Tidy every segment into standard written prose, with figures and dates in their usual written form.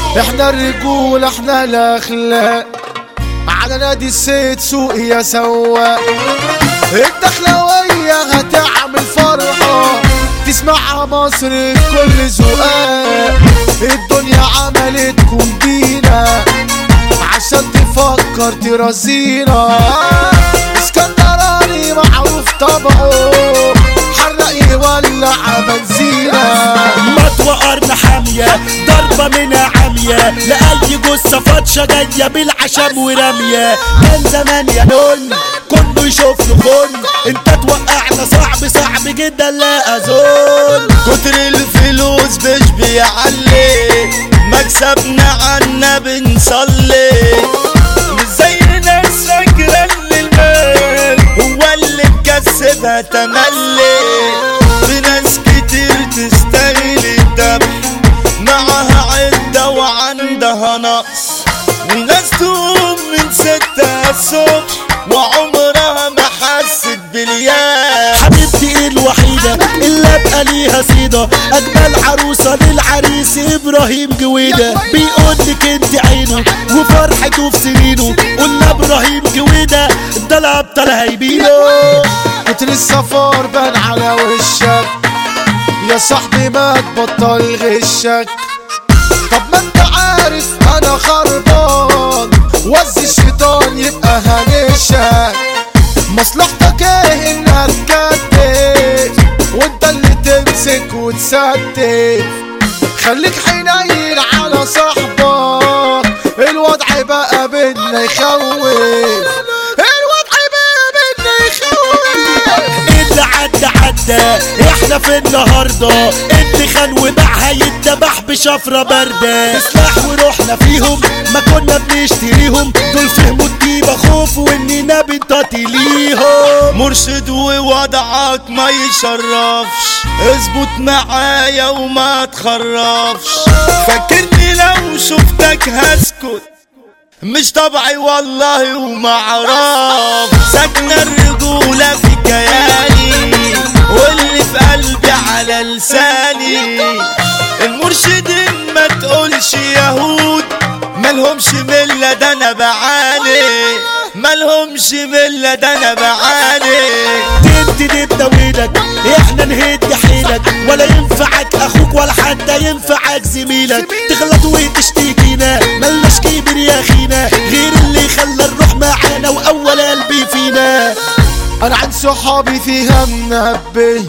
احنا الرجول احنا الاخلاق، على نادي السيد سوق يا سواق. الدخلوية هتعمل فرحة تسمعها مصر بكل ذوقات. الدنيا عملت كومبينا عشان تفكر ترازينا. اسكندراني معروف طبعه حرق يولع بنزينة. مطوى قرن حامية ضربة منها عامية لأي جثة فاطشة جاية بالعشم ورمية. كان زمان يا نون كله يشوف له خن، انت توقعنا صعب جدا لا اظن. كتر الفلوس مش بيعلي مكسبنا عنا بنصلي. مش زي ناس فاكرة ان المال هو اللي مكسبها تملي. في ناس كتير تستاهل الذبح معها عدة وعندها نقص، وناس تقوم من 6 الصبح وعمرها ما حست بالياس. حبيبتي الوحيدة اللي ابقى ليها صيدة، اجمل عروسة للعريس ابراهيم جويدة. بيقولك انت عينه وفرحته في سنينه، قلنا ابراهيم جويدة ده الابطال هيبينه. كتر السفر بان على وشك يا صاحبي ما تبطل غشك. طب ما انت عارف انا خربان وزي الشيطان يبقى هنشك. مصلحتك ايه انها تكتف وانت اللي تمسك وتستف. خليك حنين على صاحبك الوضع بقى بينا يخوف. الوضع بقى بينا يخوف. اللي عدى احنا في النهارده. اللي خان وباعها يتذبح بشفره بارده. سلاح وروحنا فيهم ما كنا بنشتريهم، دول فهموا الطيبه خوف واننا بنطاطي ليهم. مرشد ووضعك ما يشرفش، اثبت معايا وما تخرفش. فاكرني لو شفتك هسكت مش طبعي والله وما عرف. ساكنة الرجولة في كياني واللي في قلبي على لساني. المرشدين ما تقولش يهود مالهمش ملة ده انا بعاني. مالهمش ملة ده انا بعاني. تدب دويلك احنا نهد حيلك، ولا ينفعك اخوك ولا حتى ينفعك زميلك. تغلط وتشتكينا ملناش كبير يا اخينا، غير اللي خلى الروح معانا واول قلبي فينا. انا عن صحابي فيها منبه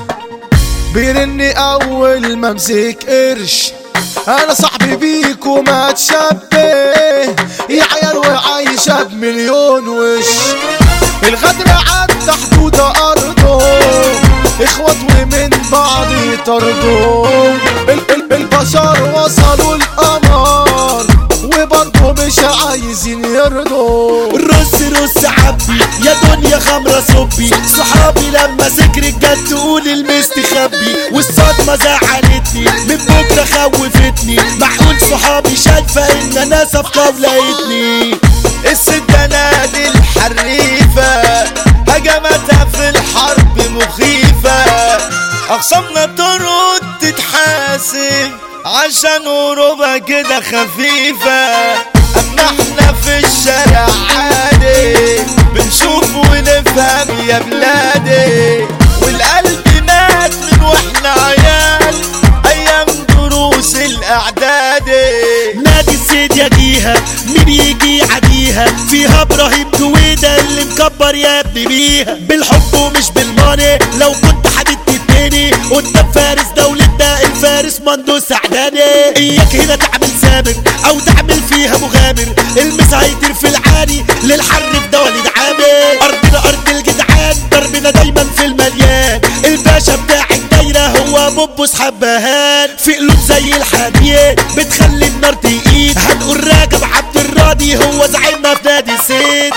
بيرني اول ما امسك قرش. انا صاحبي بيك وما تشبه يا عيال وعايشة بمليون وش. الغدر عدى حدود ارضه اخوات ومن بعض يطردوا. البشر وصلوا القمر وبرضه مش عايزين يرضوا. رص عبي يا دنيا خمرة صبي، صحابي لما سكرت جت تقول المستخبي. والصدمة زعلتني من بكرة خوفتني، معقول صحابي شايفة ان انا صفقة ولقيتني. السدانات الحريفة هجمتها في الحرب مخيفة. اخصامنا ترد تتحاسب عشان هروبها كده خفيفة. اما احنا في الشارع عادي بنشوف ونفهم يا بلادي. والقلب مات من واحنا عيال ايام دروس الاعدادي. نادي السيد يجيها مين يجي عديها، فيها ابراهيم جويدة اللي مكبر يا ابني بيها. بالحب ومش بالماني لو كنت حددت التاني قدام فارس دولتنا الفارس مندو سعداني. اياك هنا تعمل سامر او تعمل فيها مغامر، المسيطر في العالي للحر في ده وليد عامر. ارضنا ارض الجدعان ضربنا دايما في المليان. الباشا بتاع الدايره هو بوبوس حبهان، في قلوب زي الحديد بتخلي النار تقيد. هنقول راجب عبد الراضي هو زعيمنا في نادي السيد.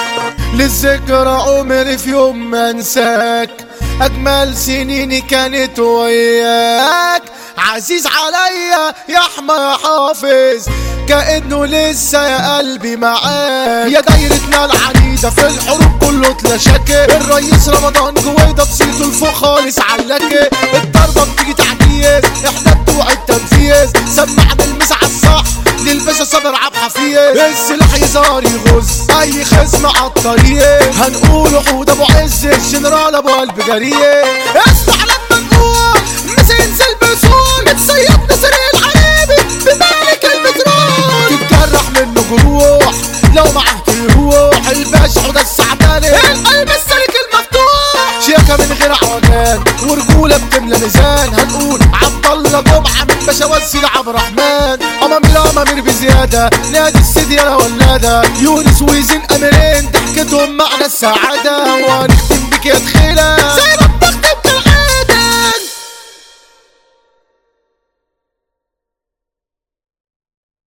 للذكرى عمري في يوم ما انساك، اجمل سنيني كانت وياك. عزيز عليا يا احمى يا حافظ كأنه لسه يا قلبي معاك. يا دايرتنا العنيدة في الحروب كله تلاشاكي. الرئيس رمضان جويدة بصيته لفوق خالص علاكي. الضربة بتيجي تعجيز احنا بتوع التنفيذ، سمعنا المسعى الصح للباشا باشا صابر عبد حفيظ، السلاح يزار يغز اي خصم عالطريق، هنقول وحود ابو عز الجنرال ابو قلب جريء. اسمع لما نقول مش ينزل بصول، متصيد نسر العريبي بمالك البترول، تتجرح منه جروح لو معاه تروح، الباشا حوده السعداني القلب السلك المفتوح، شيكه من غير عوجان ورجوله بتملى ميزان، هنقول عبد الله جمعه من باشا وسيل عبد الرحمن، امامير بزياده نادي السيدي يا ولاده، يونس ويزن اميرين ضحكتهم معنى السعاده، وهنختم بك يا دخيله